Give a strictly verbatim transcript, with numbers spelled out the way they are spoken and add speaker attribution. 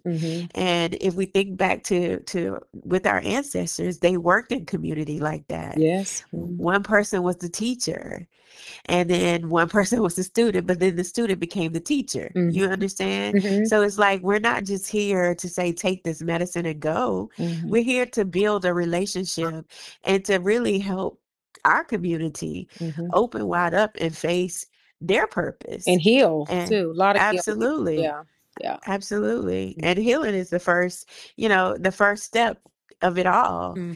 Speaker 1: Mhm.
Speaker 2: And if we think back to to with our ancestors, they worked in community like that.
Speaker 1: Yes.
Speaker 2: W
Speaker 1: Mm.
Speaker 2: one person was the teacher, and then one person was the student, but then the student became the teacher.
Speaker 1: Mhm.
Speaker 2: You understand?
Speaker 1: Mhm.
Speaker 2: So it's like we're not just here to say, "Take this medicine and go."
Speaker 1: Mhm.
Speaker 2: We're here to build a relationship and to really help our community
Speaker 1: Mhm.
Speaker 2: open wide up and face their
Speaker 1: And
Speaker 2: purpose.
Speaker 1: heal
Speaker 2: And
Speaker 1: too. A lot of healing.
Speaker 2: absolutely.
Speaker 1: Yeah. Yeah.
Speaker 2: Absolutely.
Speaker 1: Mm.
Speaker 2: And healing is the first, you know, the first step of it all.
Speaker 1: Mhm.